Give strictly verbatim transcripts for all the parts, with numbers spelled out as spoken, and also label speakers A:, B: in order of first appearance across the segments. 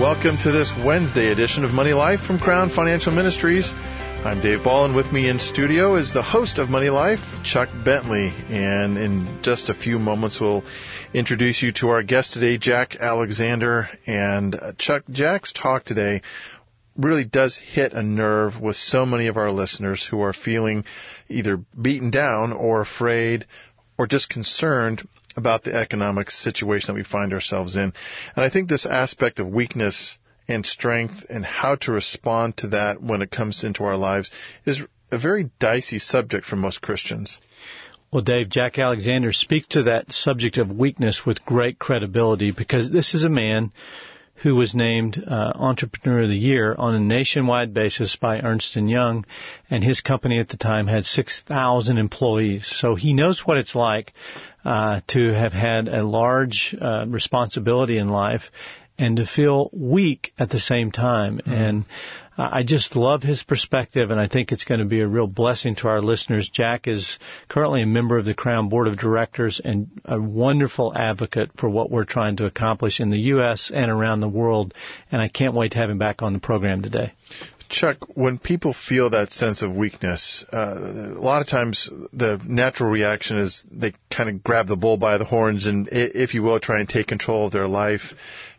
A: welcome to this Wednesday edition of Money Life from Crown Financial Ministries. I'm Dave Ball, and with me in studio is the host of Money Life, Chuck Bentley. And in just a few moments, we'll introduce you to our guest today, Jack Alexander. And uh, Chuck, Jack's talk today really does hit a nerve with so many of our listeners who are feeling either beaten down or afraid or just concerned about the economic situation that we find ourselves in. And I think this aspect of weakness and strength and how to respond to that when it comes into our lives is a very dicey subject for most Christians.
B: Well, Dave, Jack Alexander speaks to that subject of weakness with great credibility, because this is a man who was named uh, Entrepreneur of the Year on a nationwide basis by Ernst and Young, and his company at the time had six thousand employees. So he knows what it's like uh, to have had a large uh, responsibility in life and to feel weak at the same time. Mm-hmm. And uh, I just love his perspective, and I think it's going to be a real blessing to our listeners. Jack is currently a member of the Crown Board of Directors and a wonderful advocate for what we're trying to accomplish in the U S and around the world, and I can't wait to have him back on the program today.
A: Chuck, when people feel that sense of weakness, uh, a lot of times the natural reaction is they kind of grab the bull by the horns and, if you will, try and take control of their life.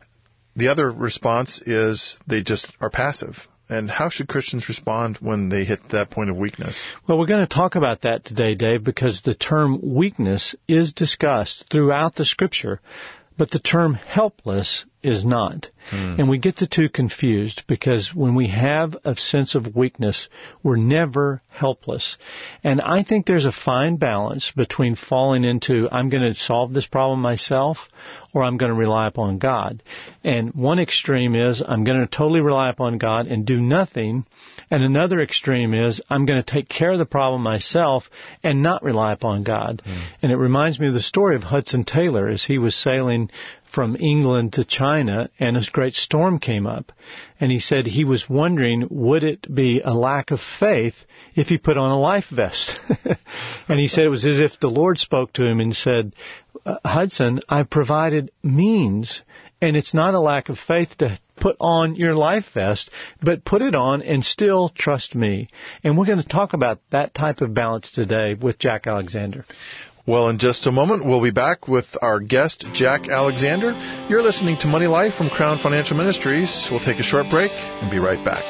A: The other response is they just are passive. And how should Christians respond when they hit that point of weakness?
B: Well, we're going to talk about that today, Dave, because the term weakness is discussed throughout the Scripture, but the term helpless is not. Hmm. And we get the two confused, because when we have a sense of weakness, we're never helpless. And I think there's a fine balance between falling into, I'm going to solve this problem myself, or I'm going to rely upon God. And one extreme is, I'm going to totally rely upon God and do nothing. And another extreme is, I'm going to take care of the problem myself and not rely upon God. Hmm. And it reminds me of the story of Hudson Taylor as he was sailing from England to China, and a great storm came up. And he said he was wondering, would it be a lack of faith if he put on a life vest? And he said it was as if the Lord spoke to him and said, Hudson, I've provided means, and it's not a lack of faith to put on your life vest, but put it on and still trust me. And we're going to talk about that type of balance today with Jack Alexander.
A: Well, in just a moment, we'll be back with our guest, Jack Alexander. You're listening to Money Life from Crown Financial Ministries. We'll take a short break and be right back.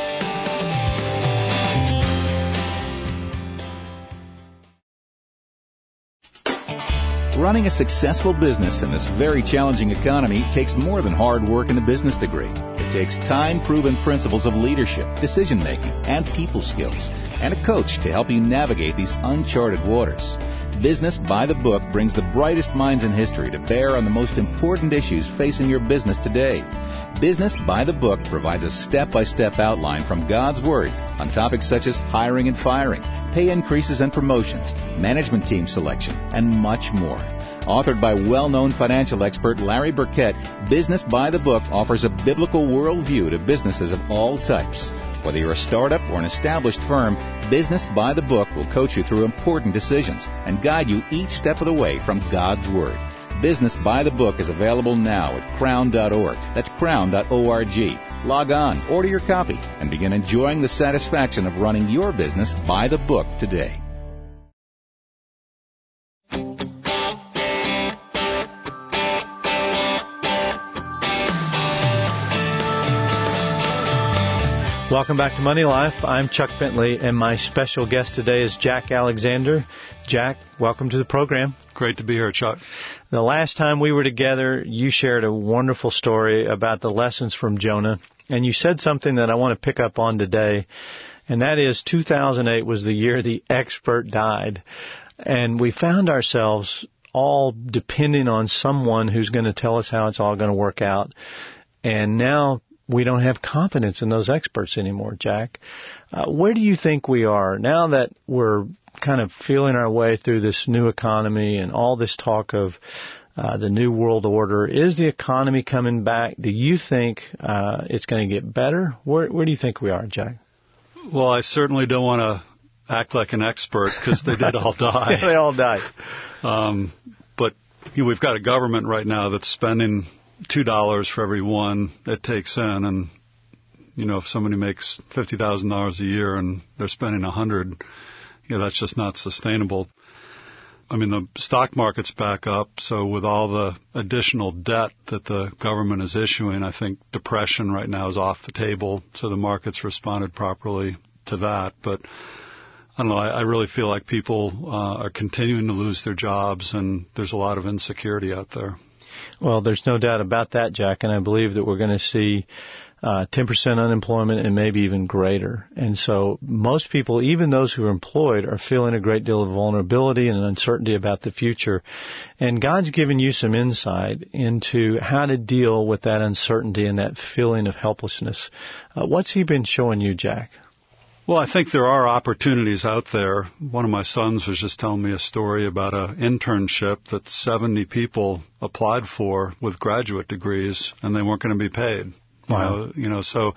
C: Running a successful business in this very challenging economy takes more than hard work and a business degree. It takes time-proven principles of leadership, decision-making, and people skills, and a coach to help you navigate these uncharted waters. Business by the Book brings the brightest minds in history to bear on the most important issues facing your business today. Business by the Book provides a step-by-step outline from God's Word on topics such as hiring and firing, pay increases and promotions, management team selection, and much more. Authored by well-known financial expert Larry Burkett, Business by the Book offers a biblical worldview to businesses of all types. Whether you're a startup or an established firm, Business by the Book will coach you through important decisions and guide you each step of the way from God's Word. Business by the Book is available now at crown dot org. That's crown dot org. Log on, order your copy, and begin enjoying the satisfaction of running your business by the book today.
B: Welcome back to Money Life. I'm Chuck Bentley, and my special guest today is Jack Alexander. Jack, welcome to the program.
D: Great to be here, Chuck.
B: The last time we were together, you shared a wonderful story about the lessons from Jonah, and you said something that I want to pick up on today, and that is two thousand eight was the year the expert died, and we found ourselves all depending on someone who's going to tell us how it's all going to work out, and now we don't have confidence in those experts anymore, Jack. Uh, where do you think we are now that we're kind of feeling our way through this new economy and all this talk of uh, the new world order? Is the economy coming back? Do you think uh, it's going to get better? Where, where do you think we are, Jack?
D: Well, I certainly don't want to act like an expert because they did all die.
B: They all died.
D: Um, but you know, we've got a government right now that's spending two dollars for every one it takes in. And, you know, if somebody makes fifty thousand dollars a year and they're spending one hundred dollars, you know, that's just not sustainable. I mean, the stock market's back up, so with all the additional debt that the government is issuing, I think depression right now is off the table, so the market's responded properly to that. But I don't know, I, I really feel like people uh, are continuing to lose their jobs, and there's a lot of insecurity out there.
B: Well, there's no doubt about that, Jack, and I believe that we're going to see Uh, ten percent unemployment and maybe even greater. And so most people, even those who are employed, are feeling a great deal of vulnerability and uncertainty about the future. And God's given you some insight into how to deal with that uncertainty and that feeling of helplessness. Uh, what's He been showing you, Jack?
D: Well, I think there are opportunities out there. One of my sons was just telling me a story about an internship that seventy people applied for with graduate degrees, and they weren't going to be paid. You
B: Wow.
D: know, you know, so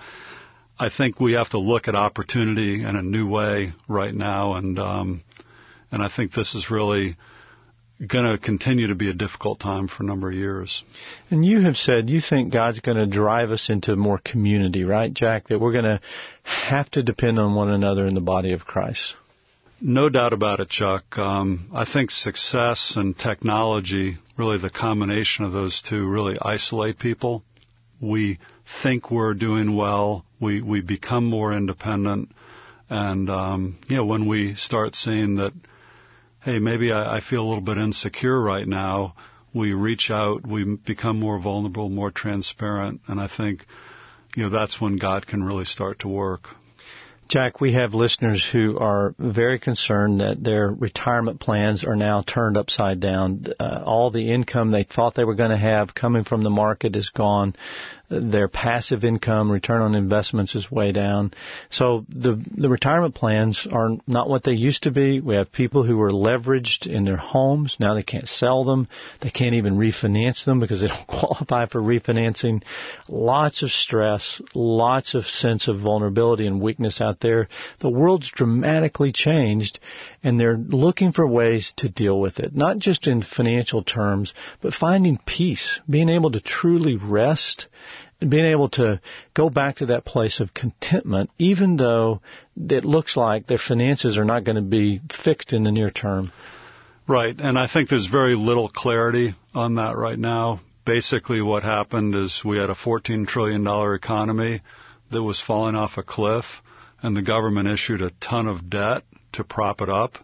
D: I think we have to look at opportunity in a new way right now, and um, and I think this is really going to continue to be a difficult time for a number of years.
B: And you have said you think God's going to drive us into more community, right, Jack? That we're going to have to depend on one another in the body of Christ.
D: No doubt about it, Chuck. Um, I think success and technology, really the combination of those two, really isolate people. We think we're doing well. We we become more independent. And, um, you know, when we start seeing that, hey, maybe I, I feel a little bit insecure right now, we reach out, we become more vulnerable, more transparent. And I think, you know, that's when God can really start to work.
B: Jack, we have listeners who are very concerned that their retirement plans are now turned upside down. Uh, all the income they thought they were going to have coming from the market is gone. Their passive income, return on investments, is way down. So the the retirement plans are not what they used to be. We have people who are leveraged in their homes. Now they can't sell them. They can't even refinance them because they don't qualify for refinancing. Lots of stress, lots of sense of vulnerability and weakness out there. The world's dramatically changed, and they're looking for ways to deal with it, not just in financial terms, but finding peace, being able to truly rest, and being able to go back to that place of contentment, even though it looks like their finances are not going to be fixed in the near term.
D: Right, and I think there's very little clarity on that right now. Basically what happened is we had a fourteen trillion dollars economy that was falling off a cliff, and the government issued a ton of debt to prop it up.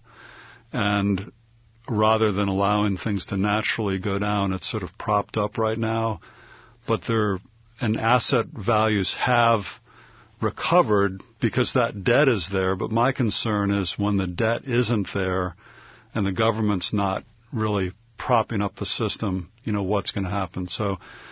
D: And rather than allowing things to naturally go down, it's sort of propped up right now. But there, and asset values have recovered because that debt is there. But my concern is when the debt isn't there and the government's not really propping up the system, you know, what's going to happen. So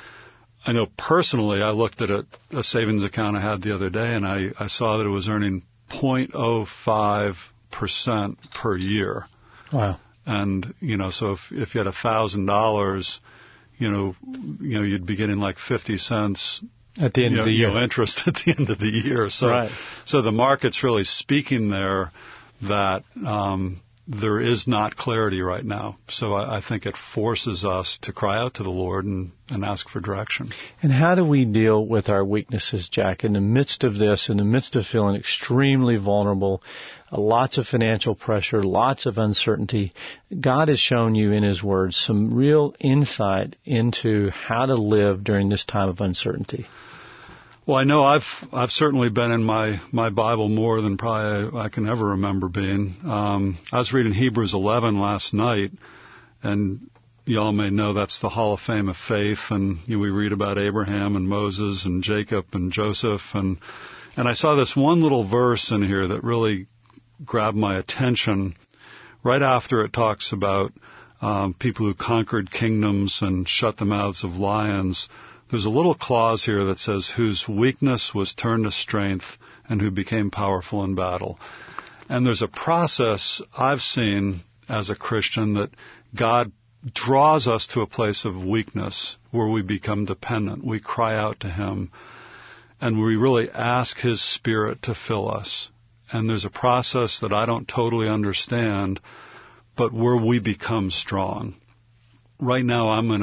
D: I know personally, I looked at a, a savings account I had the other day, and I, I saw that it was earning zero point zero five percent per year.
B: Wow.
D: And, you know, so if, if you had one thousand dollars, you know, you know, you'd be getting like fifty cents
B: at the end
D: you know,
B: of the year.
D: You know, interest at the end of the year. So,
B: right.
D: so the market's really speaking there that um, there is not clarity right now. So I, I think it forces us to cry out to the Lord and, and ask for direction.
B: And how do we deal with our weaknesses, Jack, in the midst of this, in the midst of feeling extremely vulnerable, uh, lots of financial pressure, lots of uncertainty? God has shown you in His Word some real insight into how to live during this time of uncertainty.
D: Well, I know I've I've certainly been in my, my Bible more than probably I can ever remember being. Um, I was reading Hebrews eleven last night, and y'all may know that's the Hall of Fame of faith, and you know, we read about Abraham and Moses and Jacob and Joseph, and and I saw this one little verse in here that really grabbed my attention. Right after it talks about um, people who conquered kingdoms and shut the mouths of lions, there's a little clause here that says, whose weakness was turned to strength and who became powerful in battle. And there's a process I've seen as a Christian that God draws us to a place of weakness where we become dependent. We cry out to Him, and we really ask His Spirit to fill us. And there's a process that I don't totally understand, but where we become strong. Right now I'm in a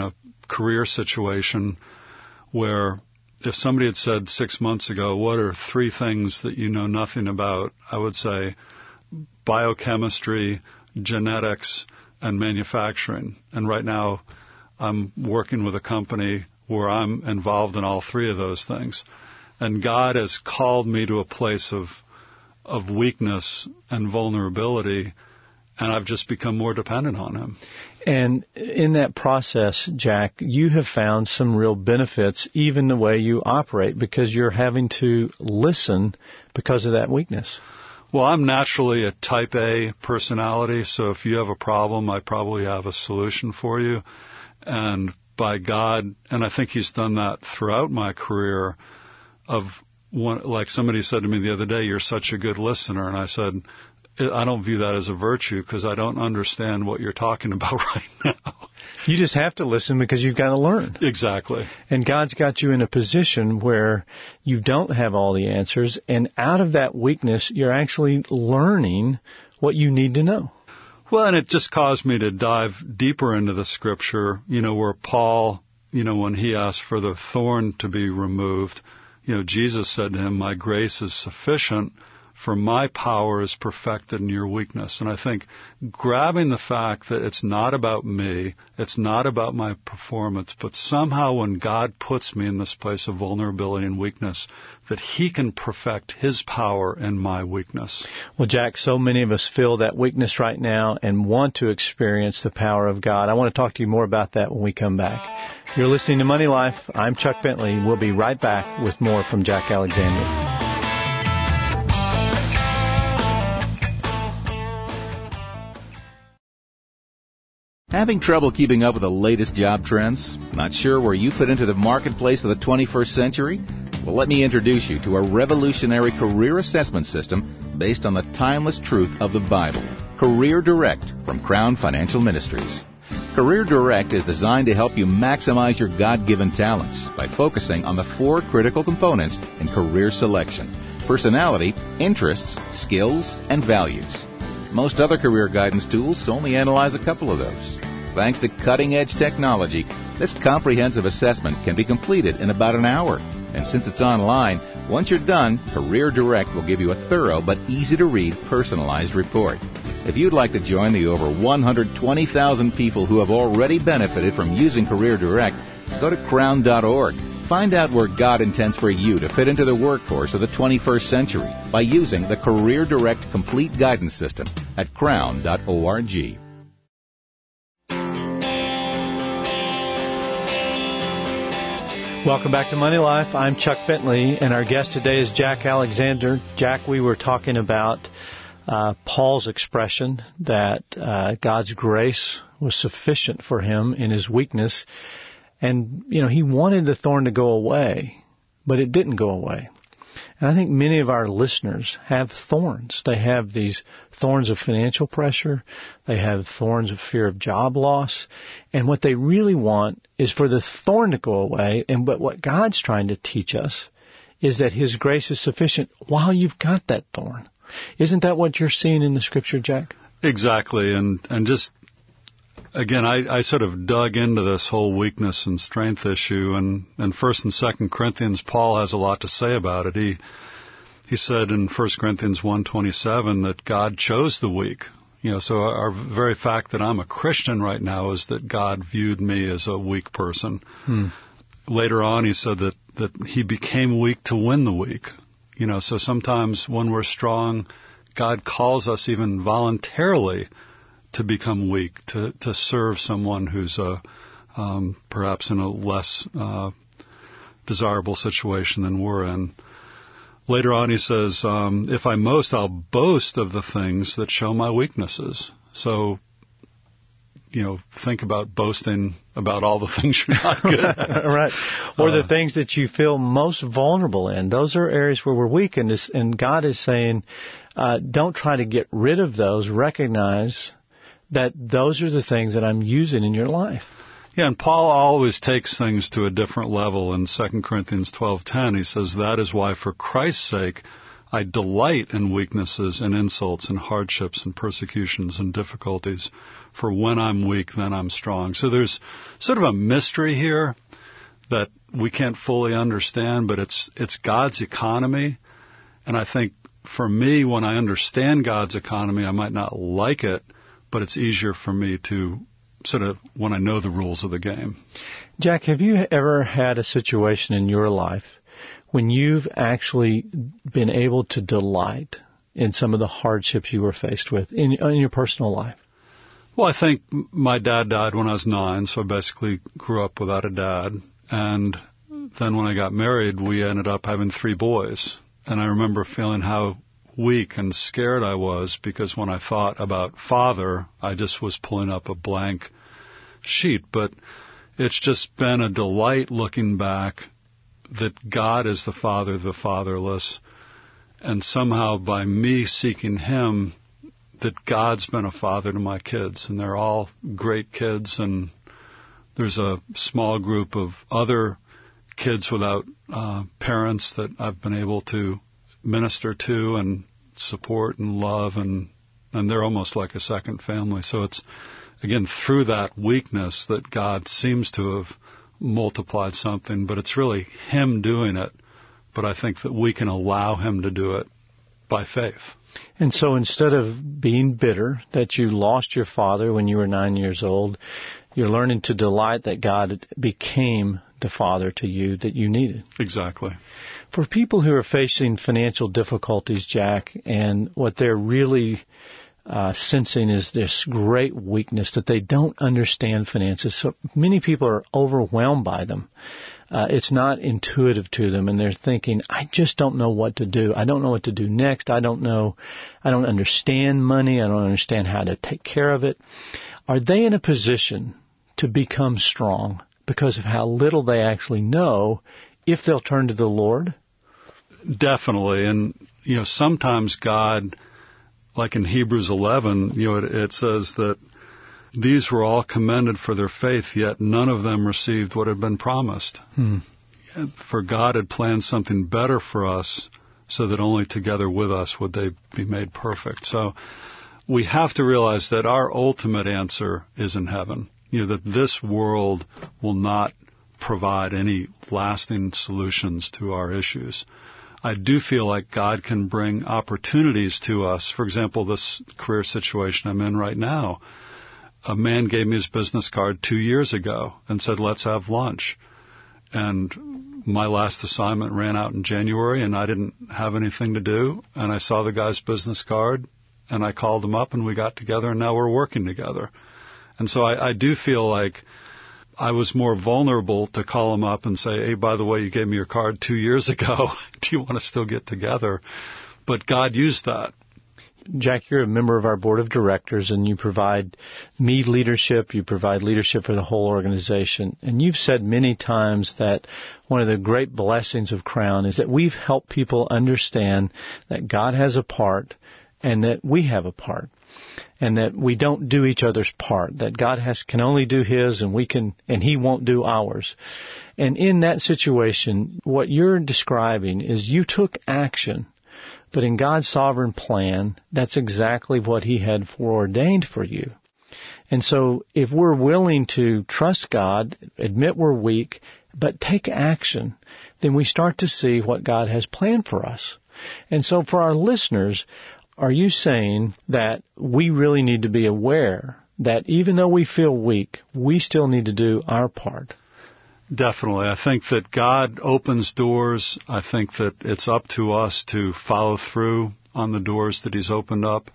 D: career situation where if somebody had said six months ago, what are three things that you know nothing about, I would say biochemistry, genetics, and manufacturing. And right now I'm working with a company where I'm involved in all three of those things. And God has called me to a place of of weakness and vulnerability, and I've just become more dependent on Him.
B: And in that process, Jack, you have found some real benefits, even the way you operate, because you're having to listen because of that weakness.
D: Well, I'm naturally a type A personality, so if you have a problem, I probably have a solution for you. And by God, and I think He's done that throughout my career, of one, like somebody said to me the other day, you're such a good listener. And I said, I don't view that as a virtue because I don't understand what you're talking about right now.
B: You just have to listen because you've got to learn.
D: Exactly.
B: And God's got you in a position where you don't have all the answers, and out of that weakness, you're actually learning what you need to know.
D: Well, and it just caused me to dive deeper into the Scripture, you know, where Paul, you know, when he asked for the thorn to be removed, you know, Jesus said to him, my grace is sufficient, for my power is perfected in your weakness. And I think grabbing the fact that it's not about me, it's not about my performance, but somehow when God puts me in this place of vulnerability and weakness, that He can perfect His power in my weakness.
B: Well, Jack, so many of us feel that weakness right now and want to experience the power of God. I want to talk to you more about that when we come back. You're listening to Money Life. I'm Chuck Bentley. We'll be right back with more from Jack Alexander.
C: Having trouble keeping up with the latest job trends? Not sure where you fit into the marketplace of the twenty-first century? Well, let me introduce you to a revolutionary career assessment system based on the timeless truth of the Bible. Career Direct from Crown Financial Ministries. Career Direct is designed to help you maximize your God-given talents by focusing on the four critical components in career selection: personality, interests, skills, and values. Most other career guidance tools only analyze a couple of those. Thanks to cutting-edge technology, this comprehensive assessment can be completed in about an hour. And since it's online, once you're done, Career Direct will give you a thorough but easy-to-read personalized report. If you'd like to join the over one hundred twenty thousand people who have already benefited from using Career Direct, go to crown dot org. Find out where God intends for you to fit into the workforce of the twenty-first century by using the Career Direct Complete Guidance System at crown dot org.
B: Welcome back to Money Life. I'm Chuck Bentley, and our guest today is Jack Alexander. Jack, we were talking about uh, Paul's expression that uh, God's grace was sufficient for him in his weakness. And, you know, he wanted the thorn to go away, but it didn't go away. And I think many of our listeners have thorns. They have these thorns of financial pressure. They have thorns of fear of job loss. And what they really want is for the thorn to go away. And but what God's trying to teach us is that His grace is sufficient while you've got that thorn. Isn't that what you're seeing in the Scripture, Jack?
D: Exactly. And, and just... Again, I, I sort of dug into this whole weakness and strength issue, and in First and Second Corinthians, Paul has a lot to say about it. He he said in First Corinthians one twenty-seven that God chose the weak. You know, so our very fact that I'm a Christian right now is that God viewed me as a weak person. Hmm. Later on, he said that that He became weak to win the weak. You know, so sometimes when we're strong, God calls us even voluntarily to become weak, to, to serve someone who's uh, um, perhaps in a less uh, desirable situation than we're in. Later on he says, um, if I most, I'll boast of the things that show my weaknesses. So, you know, think about boasting about all the things you're not good at.
B: Right. Or
D: uh,
B: the things that you feel most vulnerable in. Those are areas where we're weak, and, this, and God is saying, uh, don't try to get rid of those. Recognize that those are the things that I'm using in your life.
D: Yeah, and Paul always takes things to a different level. In Second Corinthians twelve ten, he says, that is why for Christ's sake I delight in weaknesses and insults and hardships and persecutions and difficulties. For when I'm weak, then I'm strong. So there's sort of a mystery here that we can't fully understand, but it's it's God's economy. And I think for me, when I understand God's economy, I might not like it, but it's easier for me to sort of, when I know the rules of the game.
B: Jack, have you ever had a situation in your life when you've actually been able to delight in some of the hardships you were faced with in, in your personal life?
D: Well, I think my dad died when I was nine, so I basically grew up without a dad. And then when I got married, we ended up having three boys. And I remember feeling how weak and scared I was, because when I thought about father, I just was pulling up a blank sheet. But it's just been a delight looking back that God is the father of the fatherless. And somehow by me seeking him, that God's been a father to my kids. And they're all great kids. And there's a small group of other kids without uh, parents that I've been able to minister to and support and love, and and they're almost like a second family. So it's, again, through that weakness that God seems to have multiplied something, but it's really him doing it. But I think that we can allow him to do it by faith.
B: And so instead of being bitter that you lost your father when you were nine years old, you're learning to delight that God became the father to you that you needed.
D: Exactly.
B: For people who are facing financial difficulties, Jack, and what they're really uh, sensing is this great weakness that they don't understand finances. So many people are overwhelmed by them. Uh, it's not intuitive to them, and they're thinking, I just don't know what to do. I don't know what to do next. I don't know. I don't understand money. I don't understand how to take care of it. Are they in a position to become strong because of how little they actually know if they'll turn to the Lord?
D: Definitely. And, you know, sometimes God, like in Hebrews eleven, you know, it, it says that these were all commended for their faith, yet none of them received what had been promised.
B: Hmm.
D: For God had planned something better for us, so that only together with us would they be made perfect. So we have to realize that our ultimate answer is in heaven. You know, that this world will not provide any lasting solutions to our issues. I do feel like God can bring opportunities to us. For example, this career situation I'm in right now. A man gave me his business card two years ago and said, let's have lunch. And my last assignment ran out in January, and I didn't have anything to do. And I saw the guy's business card, and I called him up, and we got together, and now we're working together. And so I, I do feel like I was more vulnerable to call him up and say, hey, by the way, you gave me your card two years ago. Do you want to still get together? But God used that.
B: Jack, you're a member of our board of directors, and you provide me leadership. You provide leadership for the whole organization. And you've said many times that one of the great blessings of Crown is that we've helped people understand that God has a part and that we have a part, and that we don't do each other's part, that God has can only do His and we can, and He won't do ours. And in that situation, what you're describing is you took action. But in God's sovereign plan, that's exactly what He had foreordained for you. And so if we're willing to trust God, admit we're weak, but take action, then we start to see what God has planned for us. And so for our listeners, are you saying that we really need to be aware that even though we feel weak, we still need to do our part?
D: Definitely. I think that God opens doors. I think that it's up to us to follow through on the doors that He's opened up.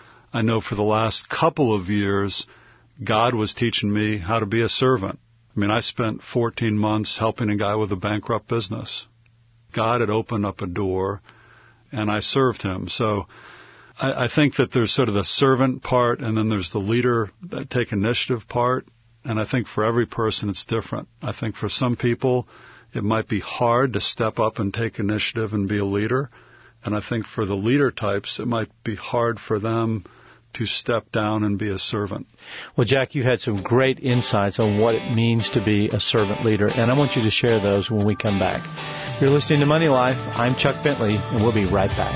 D: I know for the last couple of years, God was teaching me how to be a servant. I mean, I spent fourteen months helping a guy with a bankrupt business. God had opened up a door, and I served Him. So I, I think that there's sort of the servant part, and then there's the leader that take initiative part. And I think for every person it's different. I think for some people it might be hard to step up and take initiative and be a leader. And I think for the leader types it might be hard for them to step down and be a servant.
B: Well, Jack, you had some great insights on what it means to be a servant leader, and I want you to share those when we come back. You're listening to Money Life. I'm Chuck Bentley, and we'll be right back.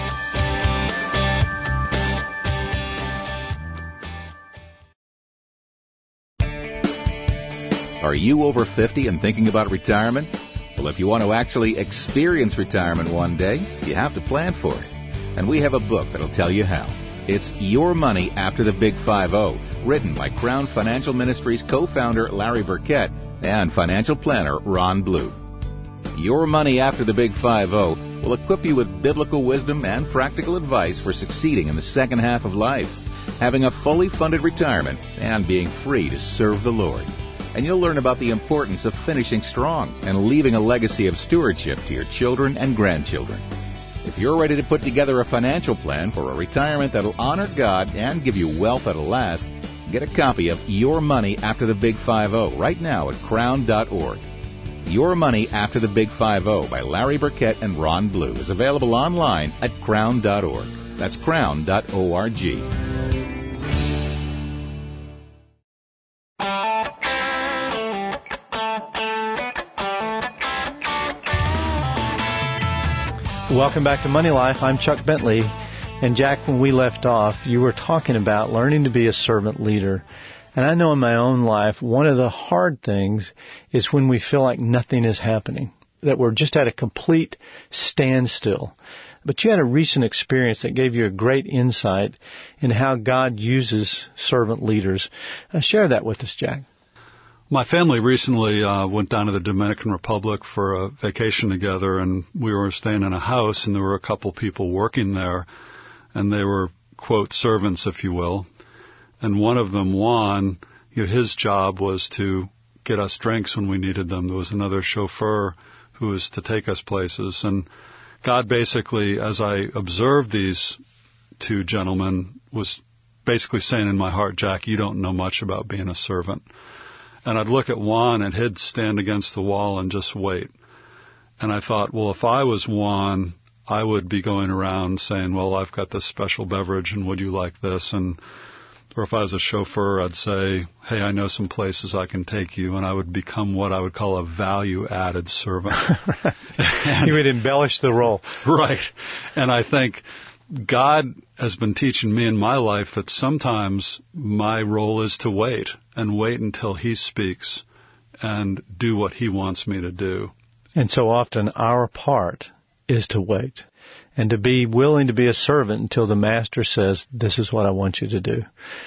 C: Are you over fifty and thinking about retirement? Well, if you want to actually experience retirement one day, you have to plan for it. And we have a book that'll tell you how. It's Your Money After the Big five oh, written by Crown Financial Ministries co-founder Larry Burkett and financial planner Ron Blue. Your Money After the Big five oh will equip you with biblical wisdom and practical advice for succeeding in the second half of life, having a fully funded retirement, and being free to serve the Lord. And you'll learn about the importance of finishing strong and leaving a legacy of stewardship to your children and grandchildren. If you're ready to put together a financial plan for a retirement that'll honor God and give you wealth that'll last, get a copy of Your Money After the Big five oh right now at crown dot org. Your Money After the Big five oh by Larry Burkett and Ron Blue is available online at crown dot org. That's crown dot org.
B: Welcome back to Money Life. I'm Chuck Bentley. And Jack, when we left off, you were talking about learning to be a servant leader. And I know in my own life, one of the hard things is when we feel like nothing is happening, that we're just at a complete standstill. But you had a recent experience that gave you a great insight in how God uses servant leaders. Uh, share that with us, Jack.
D: My family recently uh, went down to the Dominican Republic for a vacation together, and we were staying in a house, and there were a couple people working there, and they were, quote, servants, if you will. And one of them, Juan, you know, his job was to get us drinks when we needed them. There was another chauffeur who was to take us places. And God basically, as I observed these two gentlemen, was basically saying in my heart, Jack, you don't know much about being a servant. And I'd look at Juan, and he'd stand against the wall and just wait. And I thought, well, if I was Juan, I would be going around saying, well, I've got this special beverage, and would you like this? And or if I was a chauffeur, I'd say, hey, I know some places I can take you, and I would become what I would call a value-added servant.
B: You would embellish the role.
D: Right. And I think God has been teaching me in my life that sometimes my role is to wait, and wait until He speaks and do what He wants me to do.
B: And so often our part is to wait and to be willing to be a servant until the Master says, this is what I want you to do.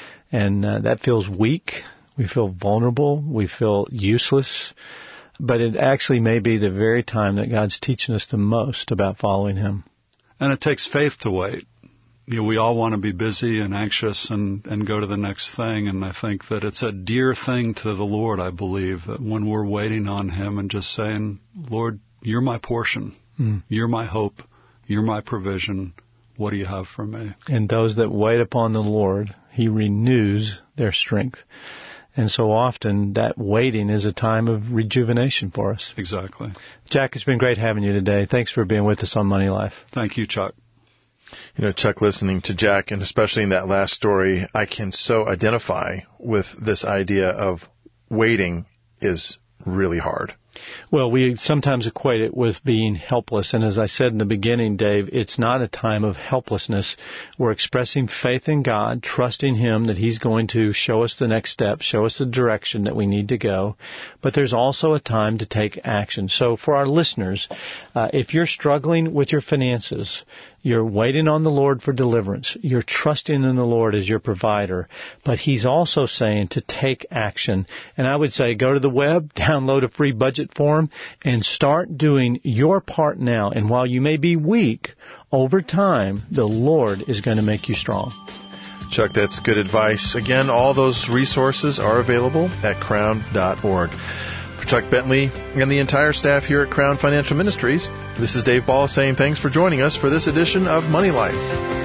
B: And uh, that feels weak. We feel vulnerable. We feel useless. But it actually may be the very time that God's teaching us the most about following Him.
D: And it takes faith to wait. You know, we all want to be busy and anxious and, and go to the next thing. And I think that it's a dear thing to the Lord, I believe, that when we're waiting on Him and just saying, Lord, you're my portion. Mm. You're my hope. You're my provision. What do you have for me?
B: And those that wait upon the Lord, He renews their strength. And so often that waiting is a time of rejuvenation for us.
D: Exactly.
B: Jack, it's been great having you today. Thanks for being with us on Money Life.
D: Thank you, Chuck.
A: You know, Chuck, listening to Jack, and especially in that last story, I can so identify with this idea of waiting is really hard.
B: Well, we sometimes equate it with being helpless. And as I said in the beginning, Dave, it's not a time of helplessness. We're expressing faith in God, trusting Him that He's going to show us the next step, show us the direction that we need to go. But there's also a time to take action. So for our listeners, uh, if you're struggling with your finances, you're waiting on the Lord for deliverance, you're trusting in the Lord as your provider, but He's also saying to take action. And I would say go to the web, download a free budget form, and start doing your part now. And while you may be weak, over time, the Lord is going to make you strong.
A: Chuck, that's good advice. Again, all those resources are available at crown dot org. For Chuck Bentley and the entire staff here at Crown Financial Ministries, this is Dave Ball saying thanks for joining us for this edition of Money Life.